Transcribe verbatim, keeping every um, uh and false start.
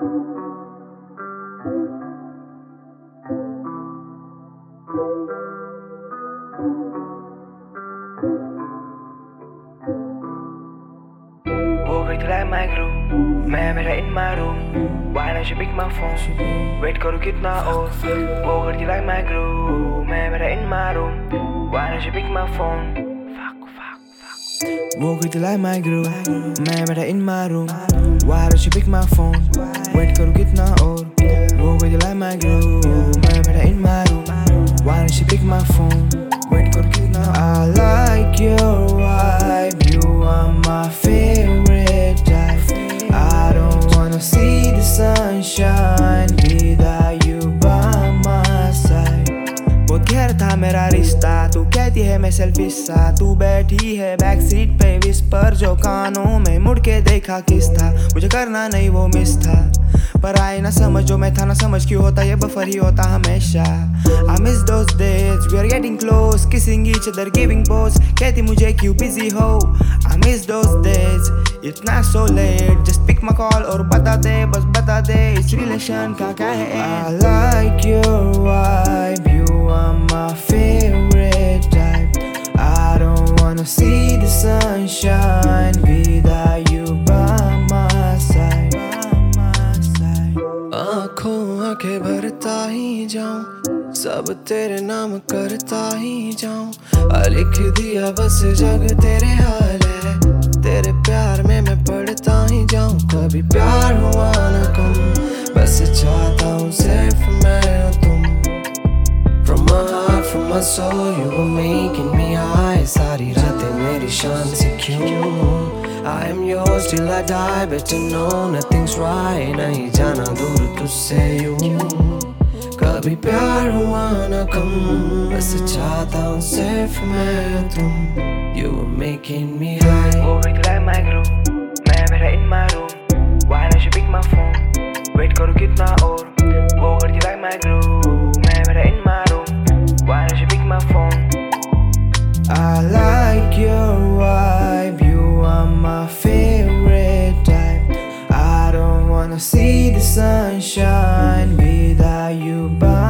Walk it like my groove, मैं मेरा in my room. Why don't you pick my phone? Wait करो कितना और Walk it like my groove, मैं मेरा in my room. Why don't you pick my phone? Fuck, fuck, fuck. Walk it like my groove, मैं मेरा in my room. Why don't you pick my phone? Wait करो कितना और Walk it like my groove, मैं मेरा in my room. Why don't you pick my phone? Wait करो कितना I like your vibe, you are my favorite type. I don't wanna see the sunshine without you by my side. बहुत गहरा था मेरा रिश्ता, तू कहती है मैं सेल्फिश सा. तू बैठी है बैक सीट पे विस्पर जो कानों में मुड़ के देखा किस था. मुझे करना नहीं वो मिस था, पर आए ना समझ जो मैं था ना समझ क्यों होता ये बफर ही होता हमेशा. I miss those days, we are getting close, kissing each other, giving pose. कहती मुझे क्यों busy हो. I miss those days, it's not so late, just pick my call और बता दे बस बता दे इस relation का क्या है. I like your vibe, you are my favorite type. I don't wanna see the sunshine without you by my side. आँखों आँखें भरता ही जाऊं, सब तेरे नाम करता ही जाऊं. लिख दिया बस जग तेरे हाल है, तेरे प्यार में मैं पढ़ता ही जाऊं. कभी प्यार हुआ ना कम, बस चाहता हूँ सिर्फ मैं और तुम. From my heart, from my soul, you were making me high. सारी रातें मेरी शान से क्यों. I am yours till I die, better know nothing's right. नहीं जाना दूर तुझसे यूं. कभी प्यार हुआ ना कम, बस चाहता हूँ सिर्फ मैं और तुम. You were making me high. Walk it like my groove, मैं मेरा in my room. Why don't you pick my phone? Wait करो कितना और Walk it like my groove, मैं मेरा in my room. Why don't you pick my phone? I like your vibe, you are my favorite type. I don't wanna see the sunshine without you by